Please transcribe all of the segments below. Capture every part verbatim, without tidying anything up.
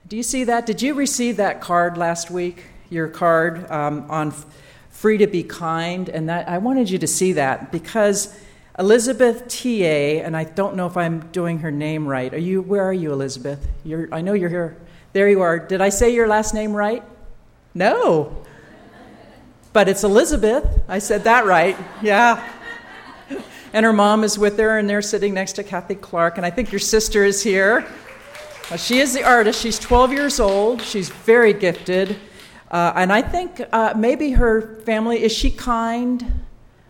Do you see that? Did you receive that card last week? Your card um, on Free to Be Kind? And that I wanted you to see that because Elizabeth T A, and I don't know if I'm doing her name right. Are you? Where are you, Elizabeth? You're, I know you're here. There you are. Did I say your last name right? No. But it's Elizabeth. I said that right. Yeah. And her mom is with her, and they're sitting next to Kathy Clark. And I think your sister is here. Uh, she is the artist. She's twelve years old. She's very gifted. Uh, and I think uh, maybe her family, is she kind?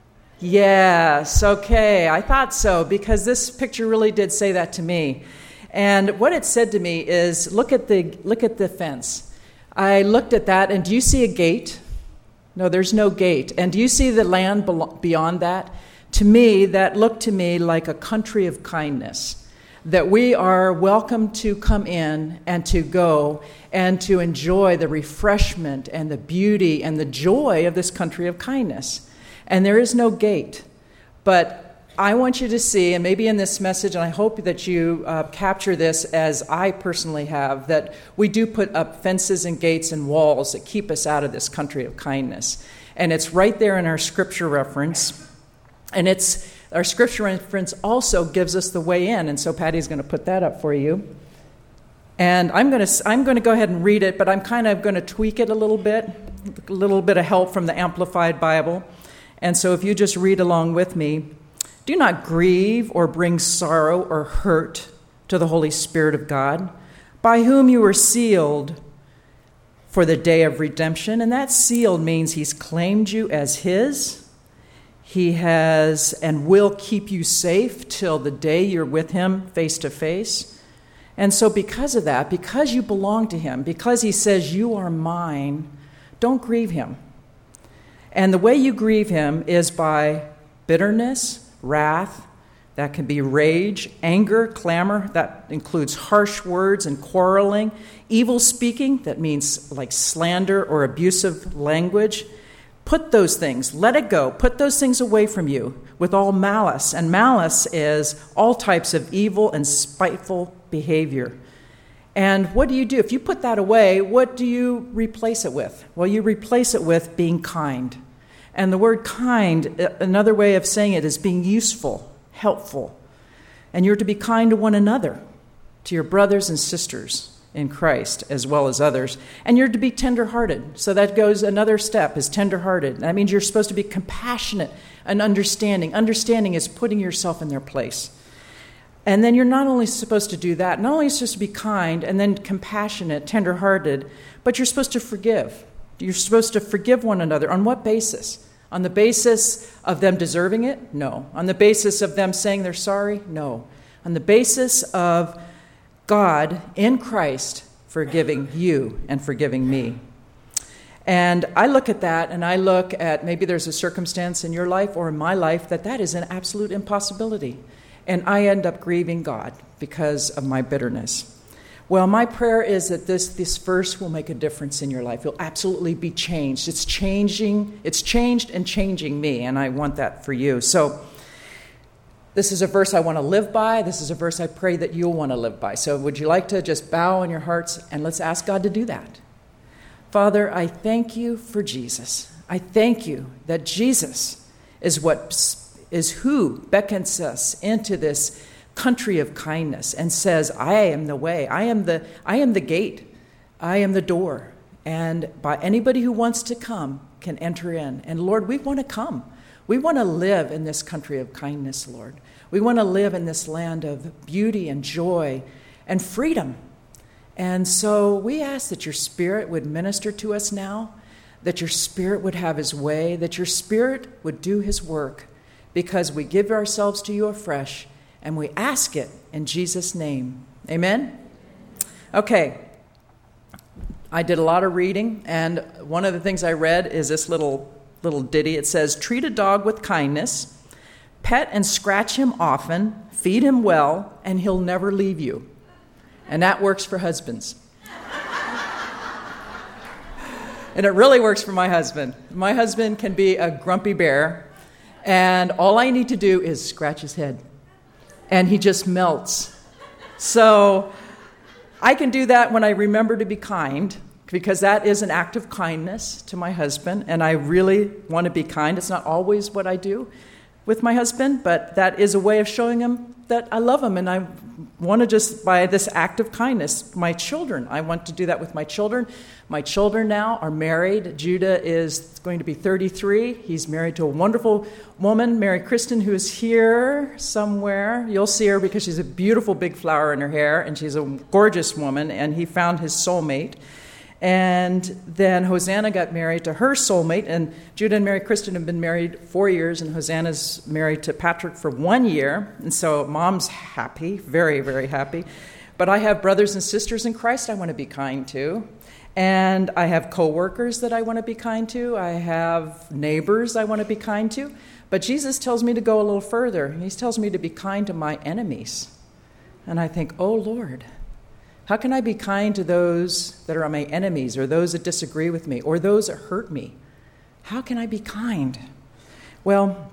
Yes, okay. I thought so, because this picture really did say that to me. And what it said to me is, look at the look at the fence. I looked at that, and do you see a gate? No, there's no gate. And do you see the land beyond that? To me, that looked to me like a country of kindness, that we are welcome to come in and to go and to enjoy the refreshment and the beauty and the joy of this country of kindness. And there is no gate. But I want you to see, and maybe in this message, and I hope that you uh, capture this as I personally have, that we do put up fences and gates and walls that keep us out of this country of kindness. And it's right there in our scripture reference. And it's our scripture reference also gives us the way in. And so Patty's going to put that up for you. And I'm going to I'm going to go ahead and read it, but I'm kind of going to tweak it a little bit, a little bit of help from the Amplified Bible. And so if you just read along with me. Do not grieve or bring sorrow or hurt to the Holy Spirit of God, by whom you were sealed for the day of redemption. And that sealed means he's claimed you as his. He has and will keep you safe till the day you're with him face to face. And so because of that, because you belong to him, because he says you are mine, don't grieve him. And the way you grieve him is by bitterness, wrath, that can be rage, anger, clamor, that includes harsh words and quarreling, evil speaking, that means like slander or abusive language. Put those things, let it go, put those things away from you with all malice. And malice is all types of evil and spiteful behavior. And what do you do? If you put that away, what do you replace it with? Well, you replace it with being kind. And the word kind, another way of saying it is being useful, helpful. And you're to be kind to one another, to your brothers and sisters in Christ, as well as others. And you're to be tenderhearted. So that goes another step, is tenderhearted. That means you're supposed to be compassionate and understanding. Understanding is putting yourself in their place. And then you're not only supposed to do that, not only are you supposed to be kind and then compassionate, tenderhearted, but you're supposed to forgive. You're supposed to forgive one another. On what basis? On the basis of them deserving it? No. On the basis of them saying they're sorry? No. On the basis of God in Christ forgiving you and forgiving me. And I look at that, and I look at maybe there's a circumstance in your life or in my life that that is an absolute impossibility. And I end up grieving God because of my bitterness. Well, my prayer is that this, this verse will make a difference in your life. You'll absolutely be changed. It's changing, it's changed and changing me, and I want that for you. So this is a verse I want to live by. This is a verse I pray that you'll want to live by. So would you like to just bow in your hearts and let's ask God to do that? Father, I thank you for Jesus. I thank you that Jesus is what is who beckons us into this country of kindness and says, I am the way, I am the I am the gate, I am the door, and by anybody who wants to come can enter in. And Lord, we want to come. We want to live in this country of kindness, Lord. We want to live in this land of beauty and joy and freedom. And so we ask that your Spirit would minister to us now, that your Spirit would have his way, that your Spirit would do his work, because we give ourselves to you afresh. And we ask it in Jesus' name. Amen? Okay. I did a lot of reading, and one of the things I read is this little little ditty. It says, treat a dog with kindness, pet and scratch him often, feed him well, and he'll never leave you. And that works for husbands. And it really works for my husband. My husband can be a grumpy bear, and all I need to do is scratch his head. And he just melts. So I can do that when I remember to be kind, because that is an act of kindness to my husband, and I really want to be kind. It's not always what I do with my husband, but that is a way of showing him that I love him, and I want to just, by this act of kindness, my children, I want to do that with my children. My children now are married. Judah is going to be thirty-three. He's married to a wonderful woman, Mary Kristen, who is here somewhere. You'll see her because she's a beautiful big flower in her hair, and she's a gorgeous woman, and he found his soulmate. And then Hosanna got married to her soulmate, and Judah and Mary Kristen have been married four years, and Hosanna's married to Patrick for one year. And so mom's happy, very, very happy. But I have brothers and sisters in Christ I want to be kind to. And I have coworkers that I want to be kind to. I have neighbors I want to be kind to. But Jesus tells me to go a little further. He tells me to be kind to my enemies. And I think, oh, Lord, how can I be kind to those that are my enemies, or those that disagree with me, or those that hurt me? How can I be kind? Well,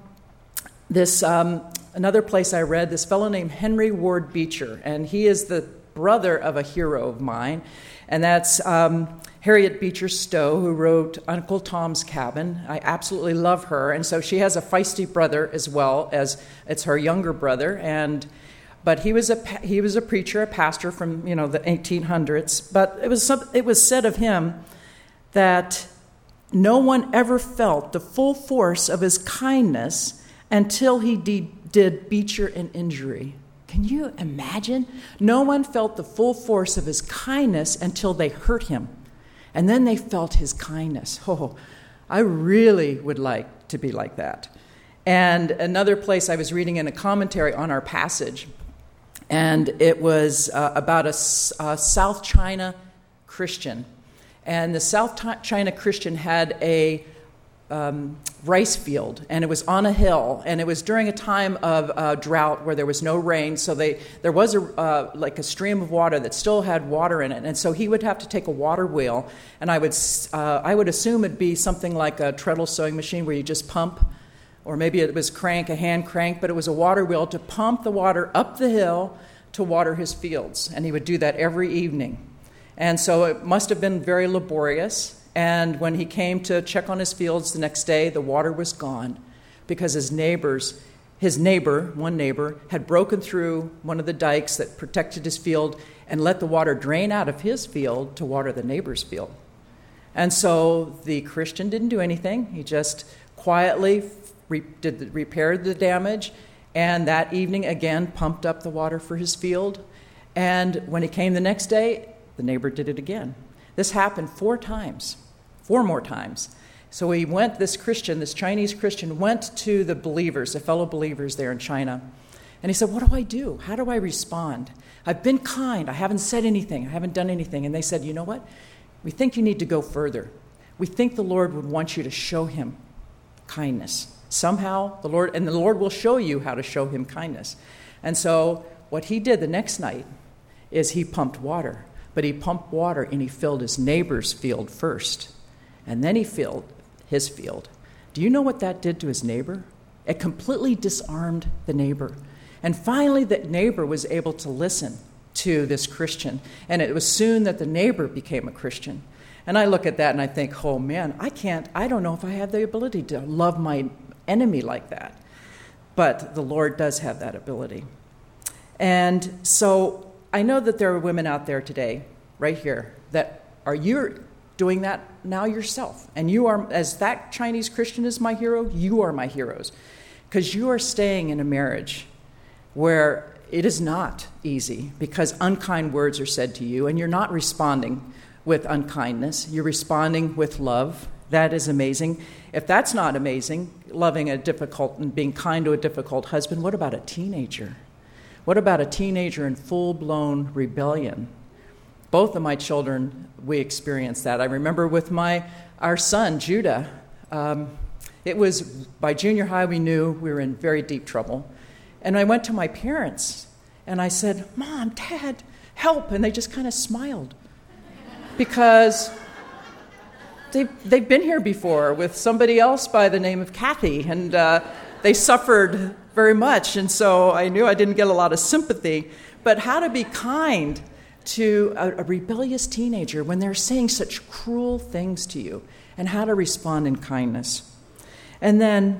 this um, another place I read, this fellow named Henry Ward Beecher, and he is the brother of a hero of mine, and that's um, Harriet Beecher Stowe, who wrote Uncle Tom's Cabin. I absolutely love her, and so she has a feisty brother as well, as it's her younger brother, and But he was a he was a preacher, a pastor from you know the eighteen hundreds. But it was some, it was said of him that no one ever felt the full force of his kindness until he de- did Beecher an injury. Can you imagine? No one felt the full force of his kindness until they hurt him, and then they felt his kindness. Oh, I really would like to be like that. And another place I was reading in a commentary on our passage. And it was uh, about a, a South China Christian. And the South China Christian had a um, rice field, and it was on a hill. And it was during a time of uh, drought where there was no rain, so they there was a uh, like a stream of water that still had water in it. And so he would have to take a water wheel, and I would uh, I would assume it'd be something like a treadle sewing machine where you just pump. Or maybe it was crank, a hand crank, but it was a water wheel to pump the water up the hill to water his fields. And he would do that every evening. And so it must have been very laborious. And when he came to check on his fields the next day, the water was gone because his neighbors, his neighbor, one neighbor, had broken through one of the dikes that protected his field and let the water drain out of his field to water the neighbor's field. And so the Christian didn't do anything. He just quietly Re- did the, repaired the damage, and that evening again pumped up the water for his field. And when he came the next day, the neighbor did it again. This happened four times, four more times. So he went, this Christian, this Chinese Christian, went to the believers, the fellow believers there in China, and he said, what do I do? How do I respond? I've been kind. I haven't said anything. I haven't done anything. And they said, you know what? We think you need to go further. We think the Lord would want you to show him kindness. Somehow, the Lord, and the Lord will show you how to show him kindness. And so what he did the next night is he pumped water. But he pumped water and he filled his neighbor's field first. And then he filled his field. Do you know what that did to his neighbor? It completely disarmed the neighbor. And finally, the neighbor was able to listen to this Christian. And it was soon that the neighbor became a Christian. And I look at that and I think, oh man, I can't, I don't know if I have the ability to love my enemy like that. But the Lord does have that ability. And so I know that there are women out there today, right here, that are you doing that now yourself. And you are, as that Chinese Christian is my hero, you are my heroes. Because you are staying in a marriage where it is not easy because unkind words are said to you and you're not responding with unkindness. You're responding with love. That is amazing. If that's not amazing, loving a difficult and being kind to a difficult husband, what about a teenager? What about a teenager in full-blown rebellion? Both of my children, we experienced that. I remember with my our son, Judah, um, it was by junior high we knew we were in very deep trouble. And I went to my parents and I said, Mom, Dad, help. And they just kind of smiled because They've, they've been here before with somebody else by the name of Kathy, and uh, they suffered very much, and so I knew I didn't get a lot of sympathy. But how to be kind to a, a rebellious teenager when they're saying such cruel things to you, and how to respond in kindness. And then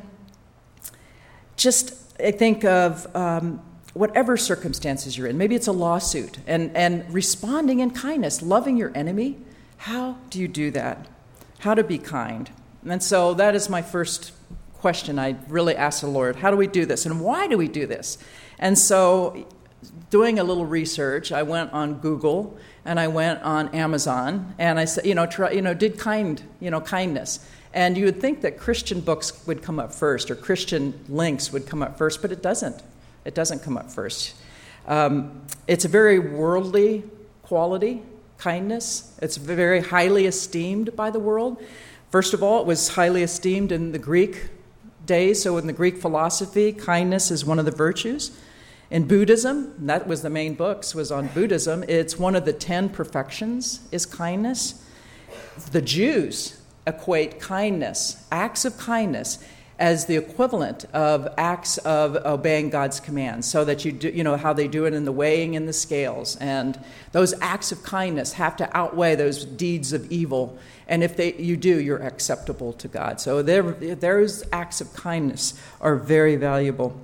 just I think of um, whatever circumstances you're in. Maybe it's a lawsuit, and, and responding in kindness, loving your enemy. How do you do that? How to be kind? And so that is my first question I really asked the Lord. How do we do this? And why do we do this? And so doing a little research, I went on Google and I went on Amazon, and I said, you know, try, you know, did kind, you know, kindness. And you would think that Christian books would come up first, or Christian links would come up first, but it doesn't. It doesn't come up first. Um, it's a very worldly quality, kindness. It's very highly esteemed by the world. First of all, it was highly esteemed in the Greek days. So in the Greek philosophy, kindness is one of the virtues. In Buddhism, that was the main books, was on Buddhism. It's one of the ten perfections is kindness. The Jews equate kindness, acts of kindness, as the equivalent of acts of obeying God's commands, so that you do, you know, how they do it in the weighing in the scales. And those acts of kindness have to outweigh those deeds of evil. And if they you do, you're acceptable to God. So there, those acts of kindness are very valuable.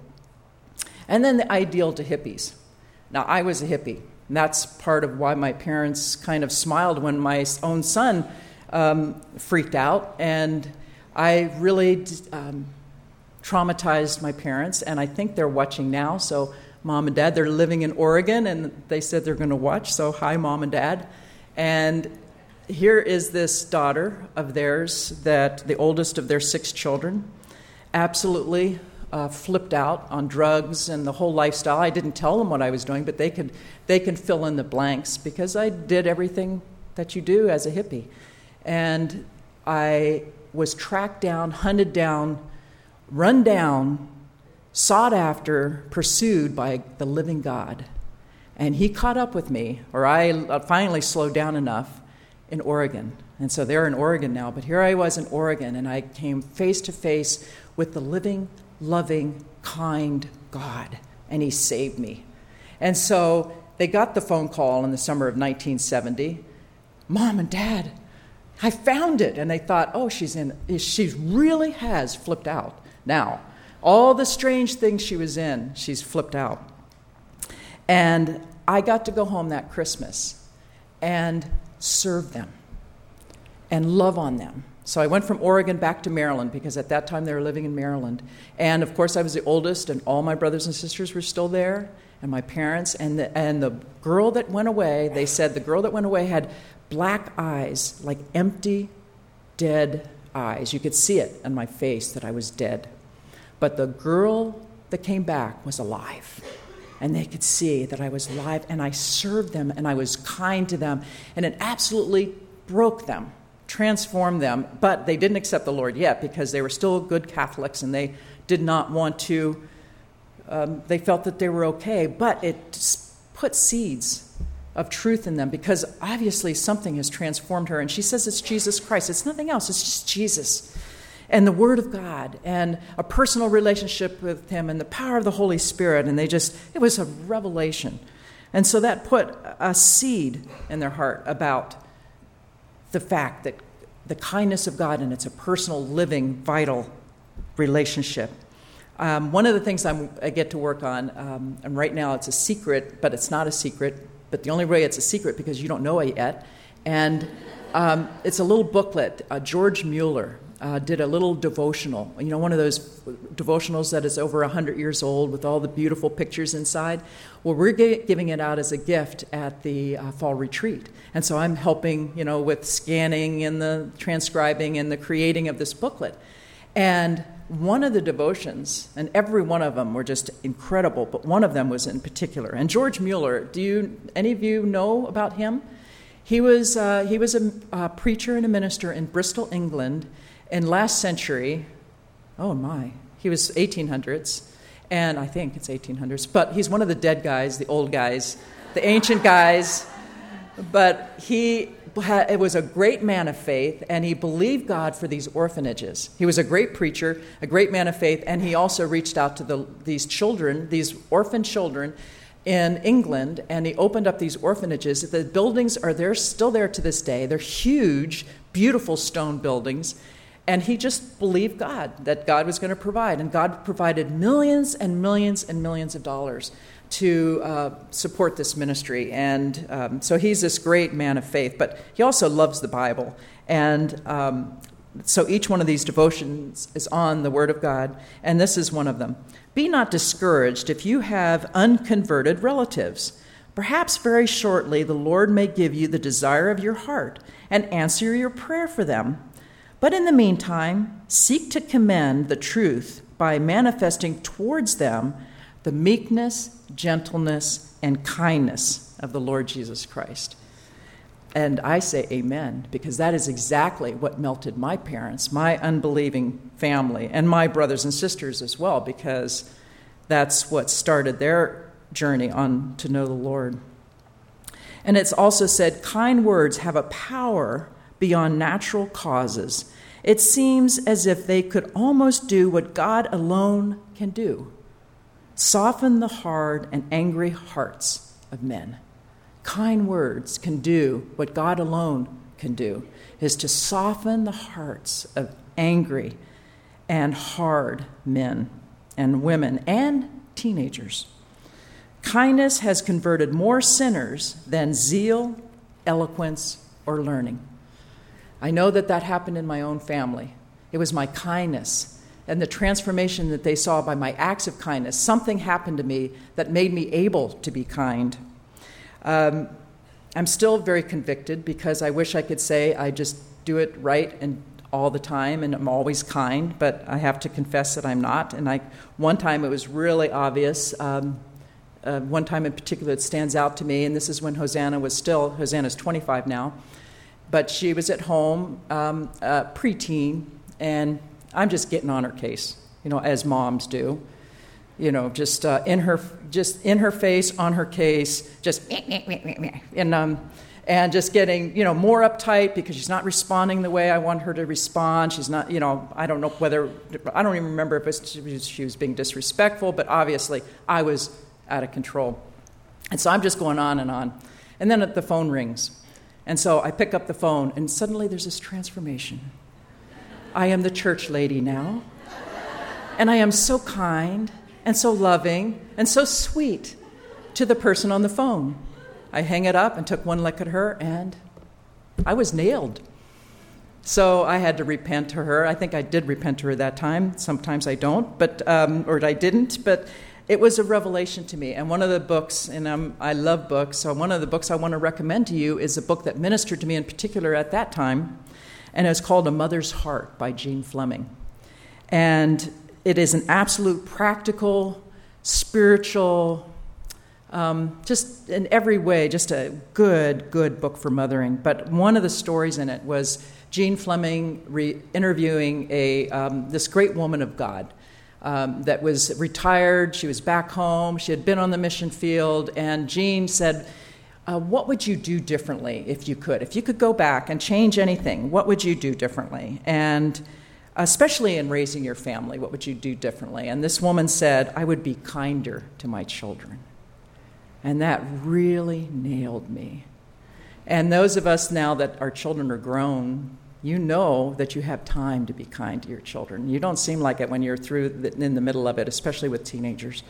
And then the ideal to hippies. Now, I was a hippie. And that's part of why my parents kind of smiled when my own son um, freaked out. And I really um, traumatized my parents, and I think they're watching now. So Mom and Dad, they're living in Oregon, and they said they're going to watch. So hi, Mom and Dad. And here is this daughter of theirs, that the oldest of their six children, absolutely uh, flipped out on drugs and the whole lifestyle. I didn't tell them what I was doing, but they could they can fill in the blanks, because I did everything that you do as a hippie. And I was tracked down, hunted down, run down, sought after, pursued by the living God. And he caught up with me, or I finally slowed down enough, in Oregon. And so they're in Oregon now, but here I was in Oregon, and I came face to face with the living, loving, kind God, and he saved me. And so they got the phone call in the summer of nineteen seventy, Mom and Dad, I found it. And they thought, oh, she's in, she really has flipped out now. All the strange things she was in, she's flipped out. And I got to go home that Christmas and serve them and love on them. So I went from Oregon back to Maryland, because at that time they were living in Maryland. And of course I was the oldest, and all my brothers and sisters were still there, and my parents. And the, and the girl that went away, they said the girl that went away had black eyes, like empty, dead eyes. You could see it on my face that I was dead. But the girl that came back was alive. And they could see that I was alive, and I served them, and I was kind to them. And it absolutely broke them, transformed them. But they didn't accept the Lord yet, because they were still good Catholics, and they did not want to, um, they felt that they were okay. But it put seeds of truth in them, because obviously something has transformed her. And she says it's Jesus Christ. It's nothing else. It's just Jesus and the Word of God and a personal relationship with him and the power of the Holy Spirit. And they just, it was a revelation. And so that put a seed in their heart about the fact that the kindness of God, and it's a personal, living, vital relationship. Um, one of the things I'm, I get to work on, um, and right now it's a secret, but it's not a secret, but the only way it's a secret because you don't know it yet. And um, it's a little booklet. Uh, George Mueller uh, did a little devotional. You know, one of those devotionals that is over one hundred years old with all the beautiful pictures inside. Well, we're gi- giving it out as a gift at the uh, fall retreat. And so I'm helping, you know, with scanning and the transcribing and the creating of this booklet. And one of the devotions, and every one of them were just incredible, but one of them was in particular. And George Mueller, do you any of you know about him? He was uh, he was a uh, preacher and a minister in Bristol, England, in last century. Oh my, he was eighteen hundreds, and I think it's eighteen hundreds. But he's one of the dead guys, the old guys, the ancient guys. But he it was a great man of faith, and he believed God for these orphanages. He was a great preacher, a great man of faith, and he also reached out to the, these children, these orphan children, in England, and he opened up these orphanages. The buildings are there, still there to this day. They're huge, beautiful stone buildings. And he just believed God, that God was going to provide. And God provided millions and millions and millions of dollars to uh, support this ministry. And um, so he's this great man of faith, but he also loves the Bible. And um, so each one of these devotions is on the Word of God, and this is one of them. Be not discouraged if you have unconverted relatives. Perhaps very shortly the Lord may give you the desire of your heart and answer your prayer for them. But in the meantime, seek to commend the truth by manifesting towards them the meekness, gentleness, and kindness of the Lord Jesus Christ. And I say amen, because that is exactly what melted my parents, my unbelieving family, and my brothers and sisters as well, because that's what started their journey on to know the Lord. And it's also said, kind words have a power beyond natural causes. It seems as if they could almost do what God alone can do: soften the hard and angry hearts of men. Kind words can do what God alone can do, is to soften the hearts of angry and hard men and women and teenagers. Kindness has converted more sinners than zeal, eloquence, or learning. I know that that happened in my own family. It was my kindness and the transformation that they saw by my acts of kindness. Something happened to me that made me able to be kind. Um, I'm still very convicted, because I wish I could say I just do it right and all the time and I'm always kind, but I have to confess that I'm not. And I, one time it was really obvious. Um, uh, one time in particular it stands out to me, and this is when Hosanna was still, Hosanna's twenty-five now, but she was at home, um, uh, preteen, and I'm just getting on her case, you know, as moms do. You know, just uh, in her, just in her face, on her case, just and um, and just getting, you know, more uptight because she's not responding the way I want her to respond. She's not, you know, I don't know whether, I don't even remember if it's, she was being disrespectful, but obviously I was out of control. And so I'm just going on and on, and then the phone rings, and so I pick up the phone, and suddenly there's this transformation. I am the church lady now, and I am so kind and so loving and so sweet to the person on the phone. I hang it up and took one look at her, and I was nailed. So I had to repent to her. I think I did repent to her that time. Sometimes I don't, but um, or I didn't, but it was a revelation to me. And one of the books, and um, I love books, so one of the books I want to recommend to you is a book that ministered to me in particular at that time, and it's called A Mother's Heart by Jean Fleming. And it is an absolute practical, spiritual, um, just in every way, just a good, good book for mothering. But one of the stories in it was Jean Fleming re- interviewing a um, this great woman of God um, that was retired. She was back home. She had been on the mission field. And Jean said, uh, what would you do differently if you could? If you could go back and change anything, what would you do differently? And especially in raising your family, what would you do differently? And this woman said, I would be kinder to my children. And that really nailed me. And those of us now that our children are grown, you know that you have time to be kind to your children. You don't seem like it when you're through the, in the middle of it, especially with teenagers.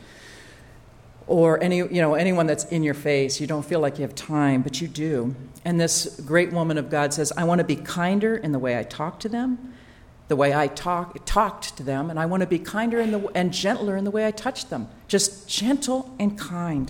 Or any, you know, anyone that's in your face. You don't feel like you have time, but you do. And this great woman of God says, I want to be kinder in the way I talk to them, the way I talk, talked to them, and I want to be kinder in the, and gentler in the way I touch them. Just gentle and kind.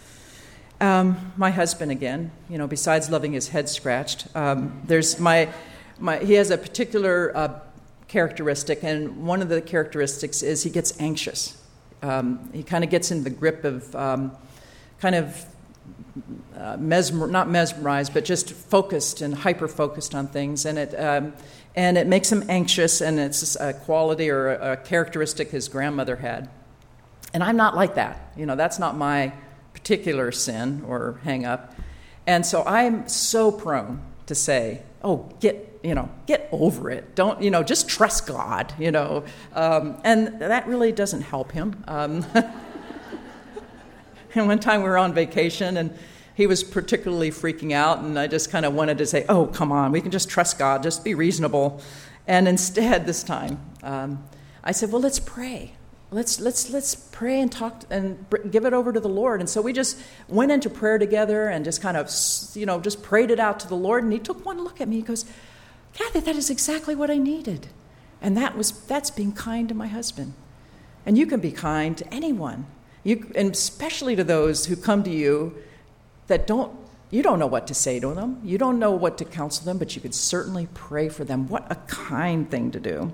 Um, my husband, again, you know, besides loving his head scratched, um, there's my, my, he has a particular uh, characteristic, and one of the characteristics is he gets anxious. Um, he kind of gets in the grip of um, kind of uh, mesmer, not mesmerized, but just focused and hyper-focused on things, and it um, and it makes him anxious, and it's a quality or a, a characteristic his grandmother had. And I'm not like that. You know, that's not my particular sin or hang-up. And so I'm so prone to say, oh, get, you know, get over it. Don't, you know, just trust God, you know. Um, and that really doesn't help him. Um, And one time we were on vacation, and he was particularly freaking out, and I just kind of wanted to say, oh, come on, we can just trust God, just be reasonable. And instead, this time, um, I said, well, let's pray. Let's let's let's pray and talk and give it over to the Lord. And so we just went into prayer together and just kind of, you know, just prayed it out to the Lord. And he took one look at me. He goes, Kathy, that is exactly what I needed. And that was that's being kind to my husband. And you can be kind to anyone, you and especially to those who come to you that don't. You don't know what to say to them. You don't know what to counsel them, but you could certainly pray for them. What a kind thing to do.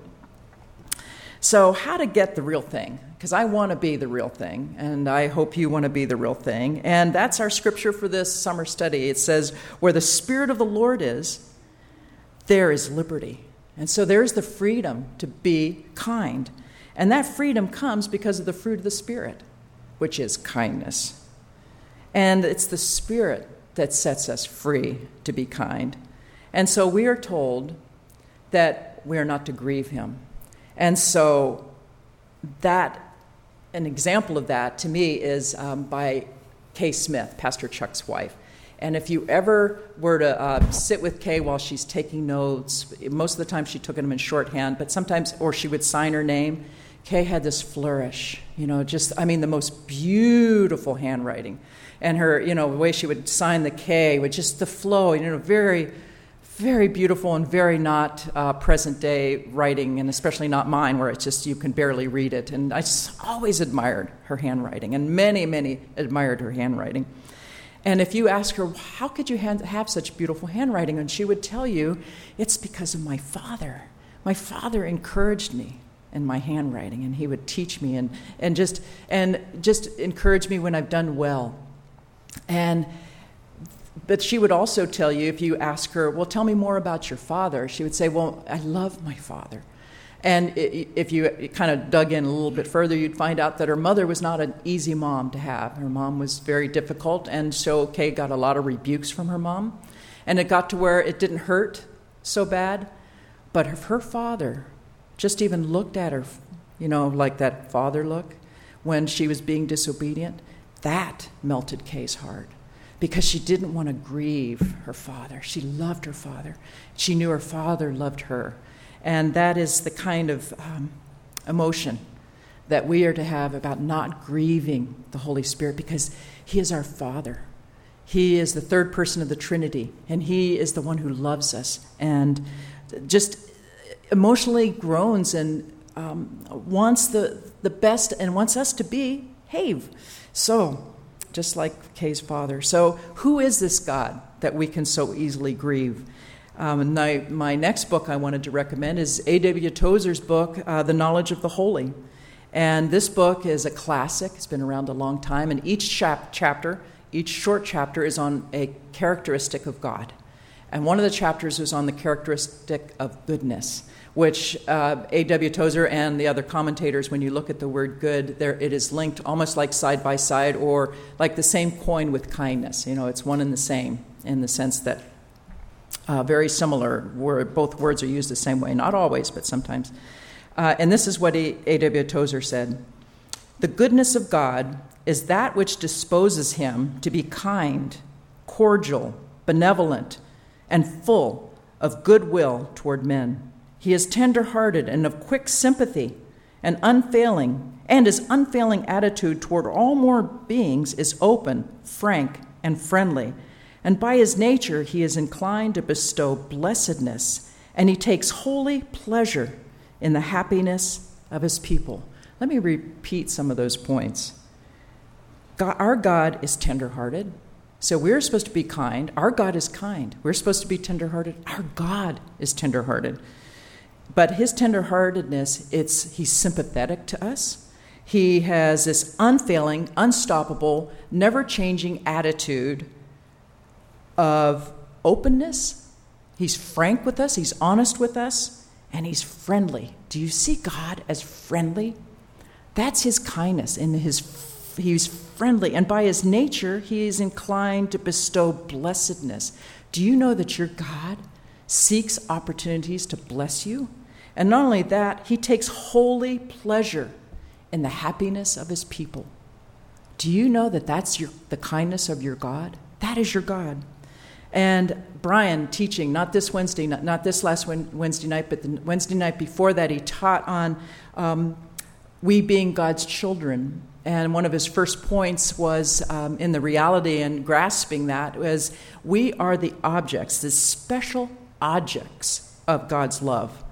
So how to get the real thing? Because I want to be the real thing, and I hope you want to be the real thing. And that's our scripture for this summer study. It says, where the Spirit of the Lord is, there is liberty. And so there's the freedom to be kind. And that freedom comes because of the fruit of the Spirit, which is kindness. And it's the Spirit that sets us free to be kind. And so we are told that we are not to grieve him. And so that, an example of that to me is um, by Kay Smith, Pastor Chuck's wife. And if you ever were to uh, sit with Kay while she's taking notes, most of the time she took them in shorthand, but sometimes, or she would sign her name, Kay had this flourish, you know, just, I mean, the most beautiful handwriting. And her, you know, the way she would sign the K with just the flow, you know, very, very beautiful and very not uh, present-day writing, and especially not mine, where it's just you can barely read it. And I just always admired her handwriting, and many, many admired her handwriting. And if you ask her, how could you have such beautiful handwriting? And she would tell you, it's because of my father. My father encouraged me in my handwriting, and he would teach me and, and just and just encourage me when I've done well. And but she would also tell you, if you ask her, well, tell me more about your father, she would say, well, I love my father. And if you kind of dug in a little bit further, you'd find out that her mother was not an easy mom to have. Her mom was very difficult, and so Kay got a lot of rebukes from her mom. And it got to where it didn't hurt so bad, but if her father just even looked at her, you know, like that father look when she was being disobedient, that melted Kay's heart, because she didn't want to grieve her father. She loved her father. She knew her father loved her. And that is the kind of um, emotion that we are to have about not grieving the Holy Spirit, because he is our Father. He is the third person of the Trinity, and he is the one who loves us and just emotionally groans and um, wants the, the best and wants us to behave. So, just like Kay's father. So, who is this God that we can so easily grieve? Um, and my, my next book I wanted to recommend is A W Tozer's book, uh, The Knowledge of the Holy. And this book is a classic. It's been around a long time. And each chap- chapter, each short chapter is on a characteristic of God. And one of the chapters is on the characteristic of goodness, which uh, A W Tozer and the other commentators, when you look at the word good, there it is linked almost like side by side, or like the same coin with kindness. You know, it's one and the same in the sense that uh, very similar, where both words are used the same way. Not always, but sometimes. Uh, and this is what A W Tozer said. The goodness of God is that which disposes him to be kind, cordial, benevolent, and full of goodwill toward men. He is tender-hearted and of quick sympathy and unfailing, and his unfailing attitude toward all more beings is open, frank, and friendly. And by his nature, he is inclined to bestow blessedness, and he takes holy pleasure in the happiness of his people. Let me repeat some of those points. God, our God is tender-hearted. So we're supposed to be kind. Our God is kind. We're supposed to be tender-hearted. Our God is tender-hearted. But his tender-heartedness, it's he's sympathetic to us. He has this unfailing, unstoppable, never-changing attitude of openness. He's frank with us. He's honest with us. And he's friendly. Do you see God as friendly? That's his kindness. And his he's friendly. And by his nature, he is inclined to bestow blessedness. Do you know that your God seeks opportunities to bless you? And not only that, he takes holy pleasure in the happiness of his people. Do you know that that's your, the kindness of your God? That is your God. And Brian teaching, not this Wednesday, not, not this last Wednesday night, but the Wednesday night before that, he taught on um, we being God's children. And one of his first points was um, in the reality and grasping that was we are the objects, the special objects of God's love.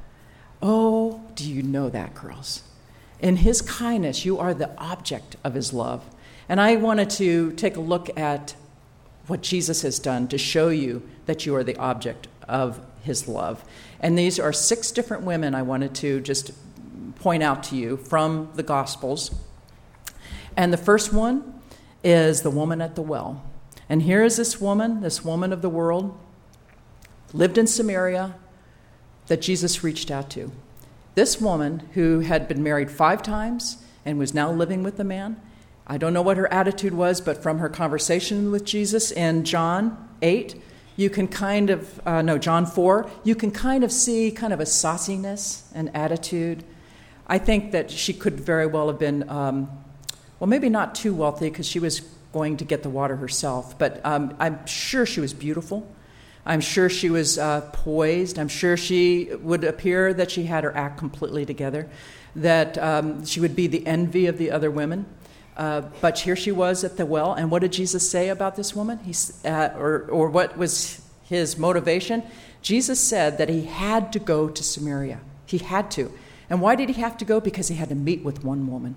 Oh, do you know that, girls? In his kindness, you are the object of his love. And I wanted to take a look at what Jesus has done to show you that you are the object of his love. And these are six different women I wanted to just point out to you from the Gospels. And the first one is the woman at the well. And here is this woman, this woman of the world, lived in Samaria, that Jesus reached out to. This woman, who had been married five times and was now living with the man, I don't know what her attitude was, but from her conversation with Jesus in John eight, you can kind of, uh, no, John four, you can kind of see kind of a sauciness and attitude. I think that she could very well have been, um, well, maybe not too wealthy because she was going to get the water herself, but um, I'm sure she was beautiful. I'm sure she was uh, poised. I'm sure she would appear that she had her act completely together, that um, she would be the envy of the other women. Uh, but here she was at the well, and what did Jesus say about this woman? He, uh, or, or what was his motivation? Jesus said that he had to go to Samaria. He had to. And why did he have to go? Because he had to meet with one woman.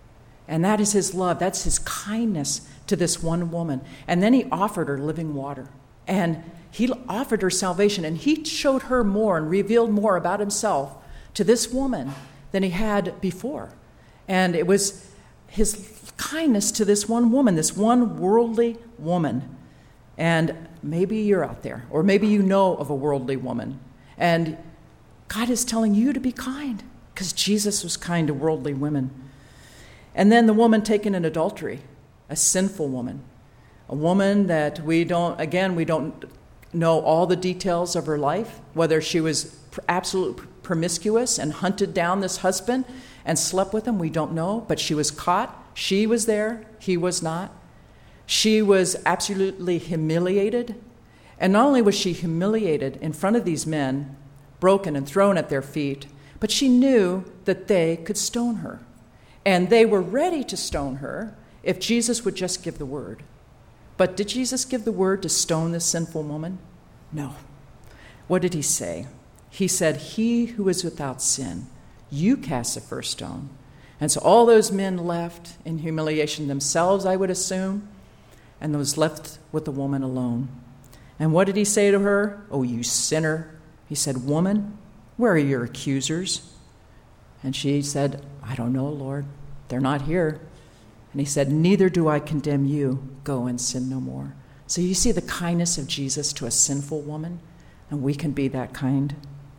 And that is his love. That's his kindness to this one woman. And then he offered her living water. And he offered her salvation. And he showed her more and revealed more about himself to this woman than he had before. And it was his kindness to this one woman, this one worldly woman. And maybe you're out there, or maybe you know of a worldly woman. And God is telling you to be kind, because Jesus was kind to worldly women. And then the woman taken in adultery, a sinful woman, a woman that we don't, again, we don't know all the details of her life, whether she was absolutely promiscuous and hunted down this husband and slept with him, we don't know, but she was caught. She was there, he was not. She was absolutely humiliated. And not only was she humiliated in front of these men, broken and thrown at their feet, but she knew that they could stone her. And they were ready to stone her if Jesus would just give the word. But did Jesus give the word to stone this sinful woman? No. What did he say? He said, "He who is without sin, you cast the first stone." And so all those men left in humiliation themselves, I would assume, and those left with the woman alone. And what did he say to her? "Oh, you sinner." He said, "Woman, where are your accusers?" And she said, "I don't know, Lord. They're not here." And he said, "Neither do I condemn you. Go and sin no more." So you see the kindness of Jesus to a sinful woman, and we can be that kind.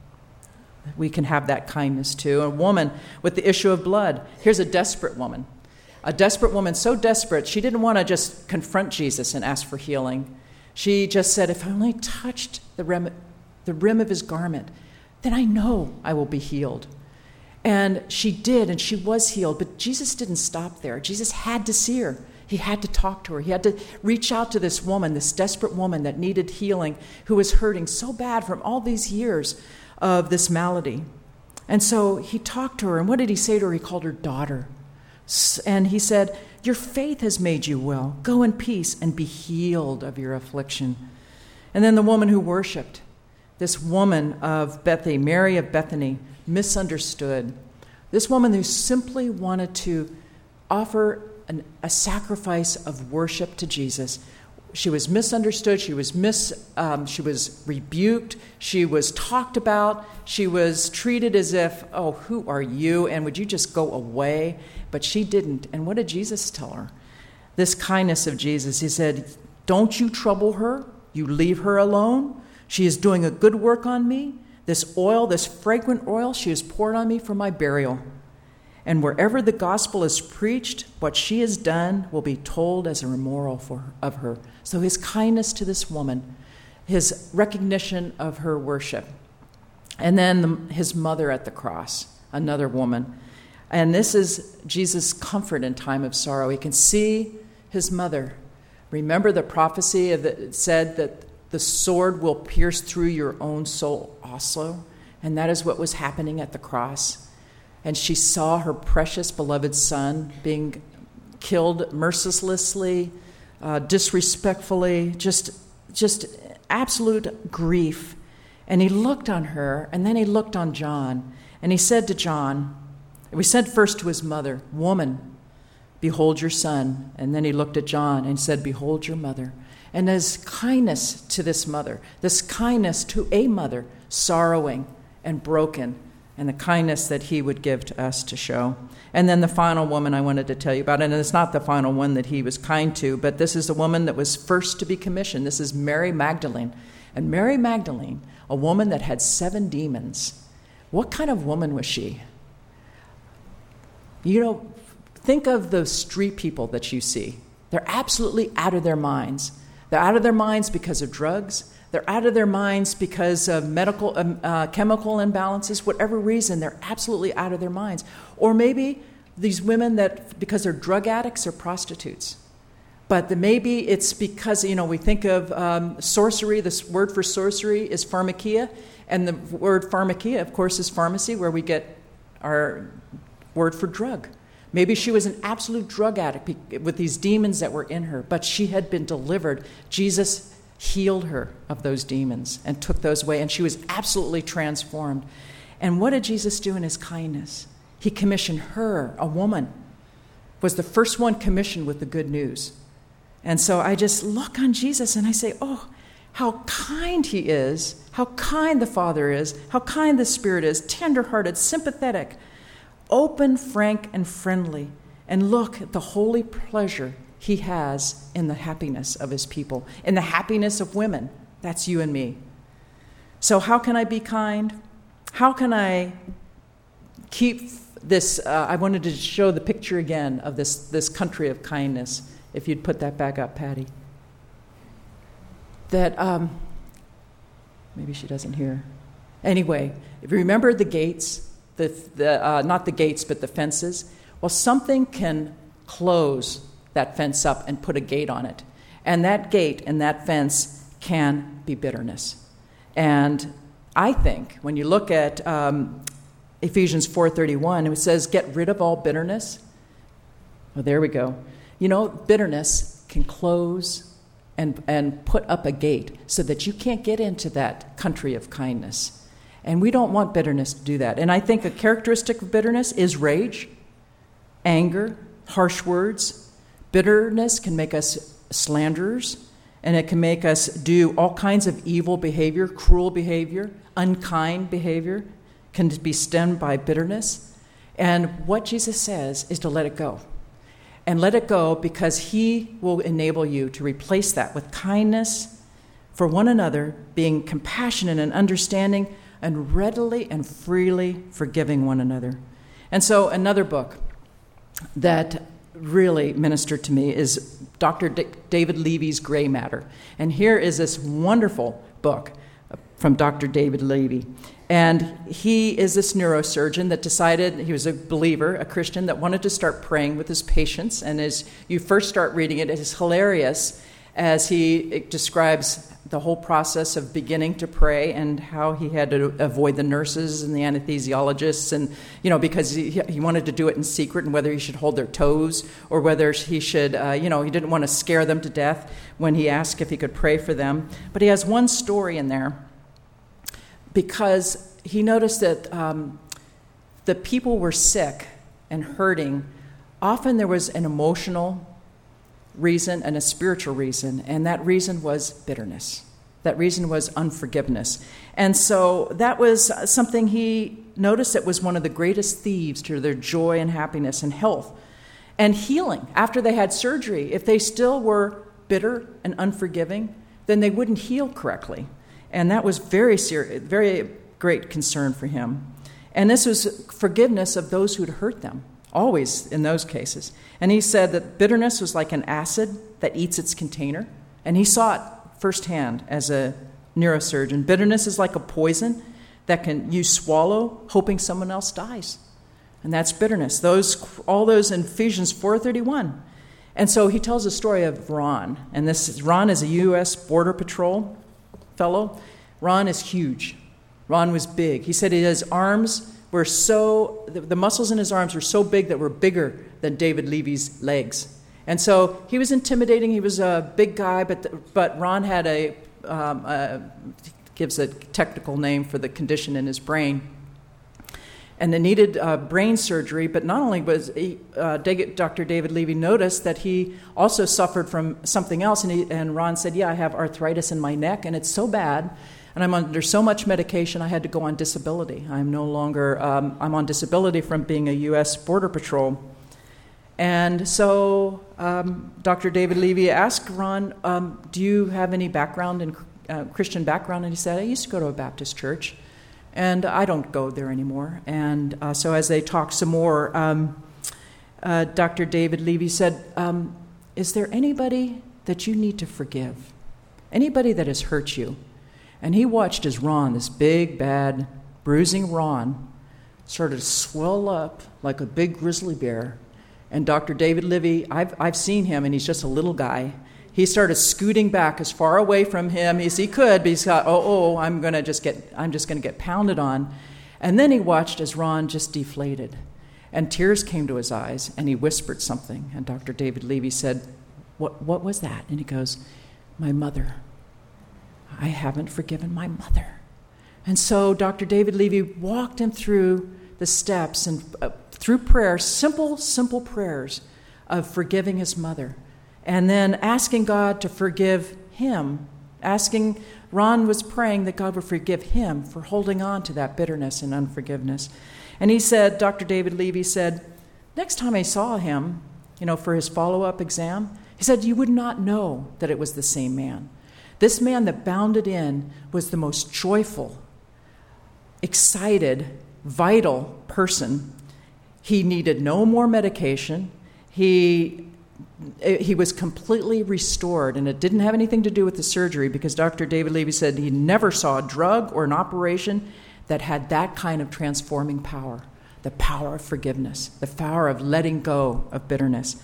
We can have that kindness too. A woman with the issue of blood. Here's a desperate woman. A desperate woman, so desperate, she didn't want to just confront Jesus and ask for healing. She just said, "If I only touched the rim, the rim of his garment, then I know I will be healed." And she did, and she was healed. But Jesus didn't stop there. Jesus had to see her. He had to talk to her. He had to reach out to this woman, this desperate woman that needed healing, who was hurting so bad from all these years of this malady. And so he talked to her, and what did he say to her? He called her daughter. And he said, "Your faith has made you well. Go in peace and be healed of your affliction." And then the woman who worshiped, this woman of Bethany, Mary of Bethany, misunderstood. This woman who simply wanted to offer an, a sacrifice of worship to Jesus. She was misunderstood. She was mis. Um, she was rebuked. She was talked about. She was treated as if, "Oh, who are you? And would you just go away?" But she didn't. And what did Jesus tell her? This kindness of Jesus. He said, "Don't you trouble her. You leave her alone. She is doing a good work on me. This oil, this fragrant oil, she has poured on me for my burial. And wherever the gospel is preached, what she has done will be told as a memorial for, of her." So his kindness to this woman, his recognition of her worship. And then the, his mother at the cross, another woman. And this is Jesus' comfort in time of sorrow. He can see his mother. Remember the prophecy that said that the sword will pierce through your own soul also? And that is what was happening at the cross. And she saw her precious beloved son being killed mercilessly, uh, disrespectfully, just, just absolute grief. And he looked on her, and then he looked on John, and he said to John, we said first to his mother, "Woman, behold your son." And then he looked at John and said, "Behold your mother." And his kindness to this mother, this kindness to a mother, sorrowing and broken, and the kindness that he would give to us to show. And then the final woman I wanted to tell you about, and it's not the final one that he was kind to, but this is the woman that was first to be commissioned. This is Mary Magdalene. And Mary Magdalene, a woman that had seven demons. What kind of woman was she? You know, think of the street people that you see. They're absolutely out of their minds. They're out of their minds because of drugs. They're out of their minds because of medical, um, uh, chemical imbalances, whatever reason, they're absolutely out of their minds. Or maybe these women that, because they're drug addicts or prostitutes. But the, maybe it's because, you know, we think of um, sorcery. This word for sorcery is pharmakia. And the word pharmakia, of course, is pharmacy, where we get our word for drug. Maybe she was an absolute drug addict with these demons that were in her, but she had been delivered. Jesus healed her of those demons and took those away, and she was absolutely transformed. And what did Jesus do in his kindness? He commissioned her, a woman, was the first one commissioned with the good news. And so I just look on Jesus and I say, oh, how kind he is, how kind the Father is, how kind the Spirit is, tender-hearted, sympathetic, open, frank, and friendly. And look at the holy pleasure he has in the happiness of his people, in the happiness of women. That's you and me. So how can I be kind? How can I keep this? Uh, I wanted to show the picture again of this, this country of kindness. If you'd put that back up, Patty. That, um, maybe she doesn't hear. Anyway, if you remember the gates, the, the uh, not the gates, but the fences, well, something can close that fence up and put a gate on it. And that gate and that fence can be bitterness. And I think when you look at um, Ephesians four thirty-one, it says, get rid of all bitterness. Well, there we go. You know, bitterness can close and, and put up a gate so that you can't get into that country of kindness. And we don't want bitterness to do that. And I think a characteristic of bitterness is rage, anger, harsh words. Bitterness can make us slanderers, and it can make us do all kinds of evil behavior, cruel behavior, unkind behavior, can be stemmed by bitterness. And what Jesus says is to let it go. And let it go because he will enable you to replace that with kindness for one another, being compassionate and understanding, and readily and freely forgiving one another. And so another book that really ministered to me is Doctor D- David Levy's Gray Matter. And here is this wonderful book from Doctor David Levy. And he is this neurosurgeon that decided, he was a believer, a Christian, that wanted to start praying with his patients. And as you first start reading it, it is hilarious as he describes the whole process of beginning to pray and how he had to avoid the nurses and the anesthesiologists, and, you know, because he, he wanted to do it in secret, and whether he should hold their toes or whether he should, uh, you know, he didn't want to scare them to death when he asked if he could pray for them. But he has one story in there because he noticed that um, the people were sick and hurting. Often there was an emotional reason and a spiritual reason, and that reason was bitterness. That reason was unforgiveness. And so that was something he noticed that was one of the greatest thieves to their joy and happiness and health and healing. After they had surgery, if they still were bitter and unforgiving, then they wouldn't heal correctly. And that was very serious, very great concern for him. And this was forgiveness of those who'd hurt them, always in those cases. And he said that bitterness was like an acid that eats its container. And he saw it firsthand as a neurosurgeon. Bitterness is like a poison that can you swallow hoping someone else dies. And that's bitterness. Those, all those in Ephesians four thirty-one. And so he tells a story of Ron. And this is, Ron is a U S Border Patrol fellow. Ron is huge. Ron was big. He said his arms were so, the, the muscles in his arms were so big that were bigger than David Levy's legs. And so he was intimidating. He was a big guy, but the, but Ron had a, um, a, gives a technical name for the condition in his brain. And they needed uh, brain surgery, but not only was he, uh, Doctor David Levy noticed that he also suffered from something else, and, he, and Ron said, yeah, I have arthritis in my neck, and it's so bad, and I'm under so much medication, I had to go on disability. I'm no longer, um, I'm on disability from being a U S Border Patrol. And so um, Doctor David Levy asked Ron, um, do you have any background in uh, Christian background? And he said, I used to go to a Baptist church. And I don't go there anymore. And uh, so as they talked some more, um, uh, Doctor David Levy said, um, is there anybody that you need to forgive? Anybody that has hurt you? And he watched as Ron, this big, bad, bruising Ron, sort of swell up like a big grizzly bear. And Doctor David Levy, I've, I've seen him, and he's just a little guy. He started scooting back as far away from him as he could, but he's got, oh, oh, I'm gonna just get, I'm just gonna get pounded on. And then he watched as Ron just deflated, and tears came to his eyes, and he whispered something. And Doctor David Levy said, "What, what was that?" And he goes, "My mother. I haven't forgiven my mother." And so Doctor David Levy walked him through the steps and uh, through prayer, simple, simple prayers of forgiving his mother. And then asking God to forgive him, asking, Ron was praying that God would forgive him for holding on to that bitterness and unforgiveness. And he said, Doctor David Levy said, next time I saw him, you know, for his follow-up exam, he said, you would not know that it was the same man. This man that bounded in was the most joyful, excited, vital person. He needed no more medication. He... He was completely restored, and it didn't have anything to do with the surgery because Doctor David Levy said he never saw a drug or an operation that had that kind of transforming power, the power of forgiveness, the power of letting go of bitterness.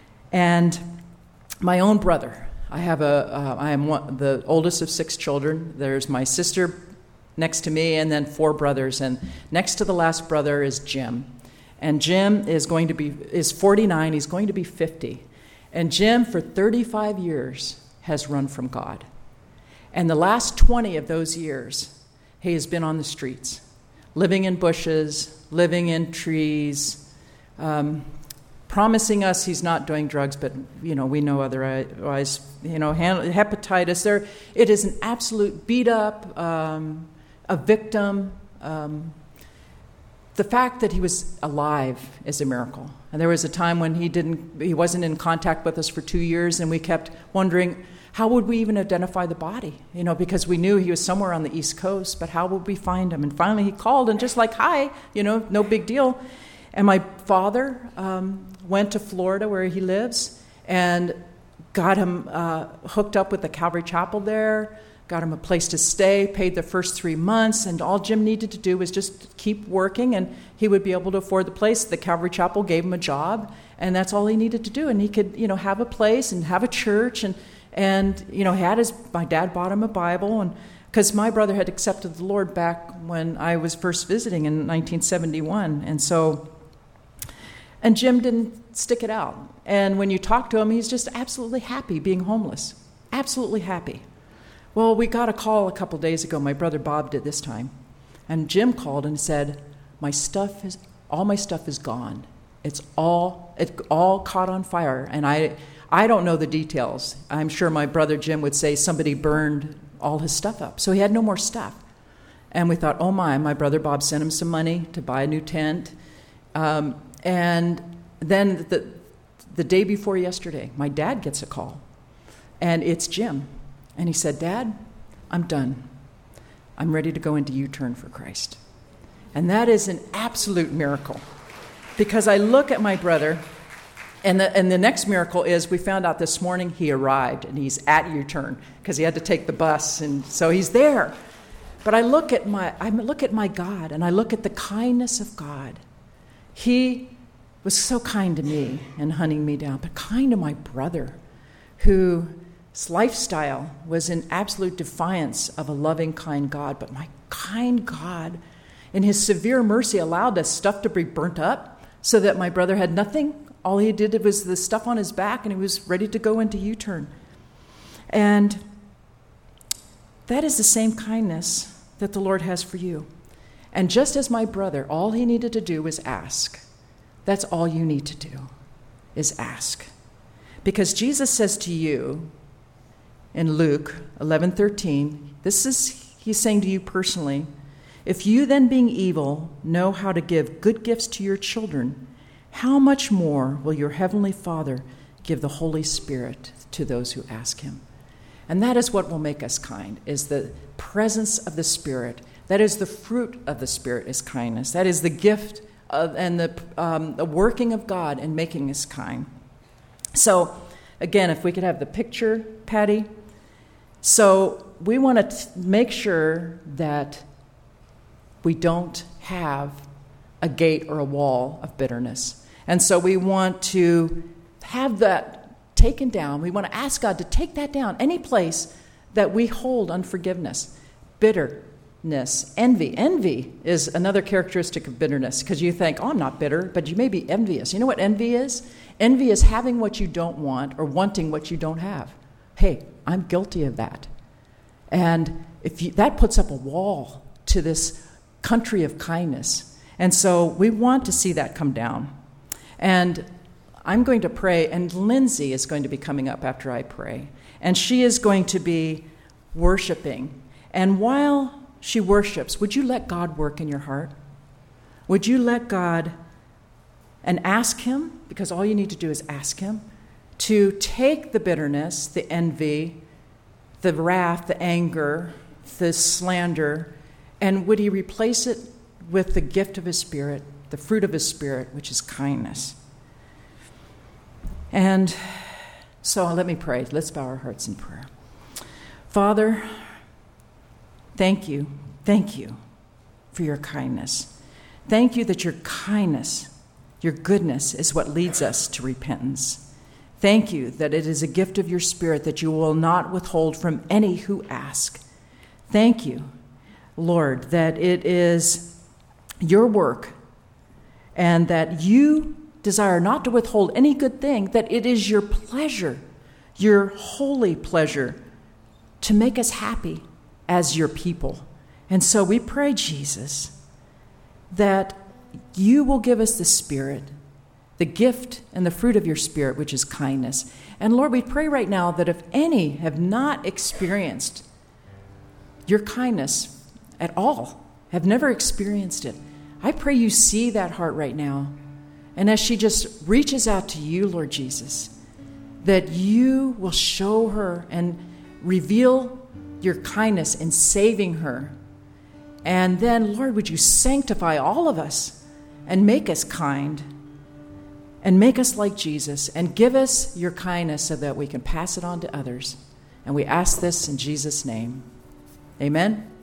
And my own brother, I have a, uh, I am one, the oldest of six children. There's my sister next to me and then four brothers, and next to the last brother is Jim. And Jim is going to be, is forty-nine, he's going to be fifty. And Jim, for thirty-five years, has run from God. And the last twenty of those years, he has been on the streets, living in bushes, living in trees, um, promising us he's not doing drugs, but, you know, we know otherwise, you know, hepatitis. There, it is an absolute beat up, um, a victim. Um, the fact that he was alive is a miracle. And there was a time when he didn't, he wasn't in contact with us for two years, and we kept wondering, how would we even identify the body? You know, because we knew he was somewhere on the East Coast, but how would we find him? And finally he called, and just like, hi, you know, no big deal. And my father um, went to Florida, where he lives, and got him uh, hooked up with the Calvary Chapel there, got him a place to stay, paid the first three months, and all Jim needed to do was just keep working, and he would be able to afford the place. The Calvary Chapel gave him a job, and that's all he needed to do. And he could, you know, have a place and have a church, and, and you know, he had his, my dad bought him a Bible, and because my brother had accepted the Lord back when I was first visiting in nineteen seventy-one, and so, and Jim didn't stick it out. And when you talk to him, he's just absolutely happy being homeless, absolutely happy. Well, we got a call a couple days ago. My brother Bob did this time. And Jim called and said, my stuff is, all my stuff is gone. It's all, it all caught on fire. And I, I don't know the details. I'm sure my brother Jim would say somebody burned all his stuff up. So he had no more stuff. And we thought, oh my, my brother Bob sent him some money to buy a new tent. Um, and then the, the day before yesterday, my dad gets a call. And it's Jim. And he said, Dad, I'm done. I'm ready to go into U-turn for Christ. And that is an absolute miracle. Because I look at my brother, and the, and the next miracle is we found out this morning he arrived, and he's at U-turn because he had to take the bus, and so he's there. But I look at my I look at my God, and I look at the kindness of God. He was so kind to me and hunting me down, but kind to my brother, whose lifestyle was in absolute defiance of a loving, kind God. But my kind God, in his severe mercy, allowed the stuff to be burnt up so that my brother had nothing. All he did was the stuff on his back, and he was ready to go into U-turn. And that is the same kindness that the Lord has for you. And just as my brother, all he needed to do was ask. That's all you need to do, is ask. Because Jesus says to you in Luke eleven thirteen, this is, he's saying to you personally, if you then being evil know how to give good gifts to your children, how much more will your heavenly Father give the Holy Spirit to those who ask him? And that is what will make us kind, is the presence of the Spirit. That is the fruit of the Spirit, is kindness. That is the gift of, and the, um, the working of God in making us kind. So, again, if we could have the picture, Patty. So we want to make sure that we don't have a gate or a wall of bitterness. And so we want to have that taken down. We want to ask God to take that down. Any place that we hold unforgiveness, bitterness, envy. Envy is another characteristic of bitterness, because you think, oh, I'm not bitter, but you may be envious. You know what envy is? Envy is having what you don't want or wanting what you don't have. Hey, I'm guilty of that. And if you, that puts up a wall to this country of kindness. And so we want to see that come down. And I'm going to pray, and Lindsay is going to be coming up after I pray. And she is going to be worshiping. And while she worships, would you let God work in your heart? Would you let God, and ask him, because all you need to do is ask him, to take the bitterness, the envy, the wrath, the anger, the slander, and would he replace it with the gift of his Spirit, the fruit of his Spirit, which is kindness. And so let me pray. Let's bow our hearts in prayer. Father, thank you, thank you for your kindness. Thank you that your kindness, your goodness is what leads us to repentance. Thank you that it is a gift of your Spirit that you will not withhold from any who ask. Thank you, Lord, that it is your work and that you desire not to withhold any good thing, that it is your pleasure, your holy pleasure, to make us happy as your people. And so we pray, Jesus, that you will give us the Spirit, the gift and the fruit of your Spirit, which is kindness. And Lord, we pray right now that if any have not experienced your kindness at all, have never experienced it, I pray you see that heart right now. And as she just reaches out to you, Lord Jesus, that you will show her and reveal your kindness in saving her. And then, Lord, would you sanctify all of us and make us kind and make us like Jesus and give us your kindness so that we can pass it on to others. And we ask this in Jesus' name. Amen.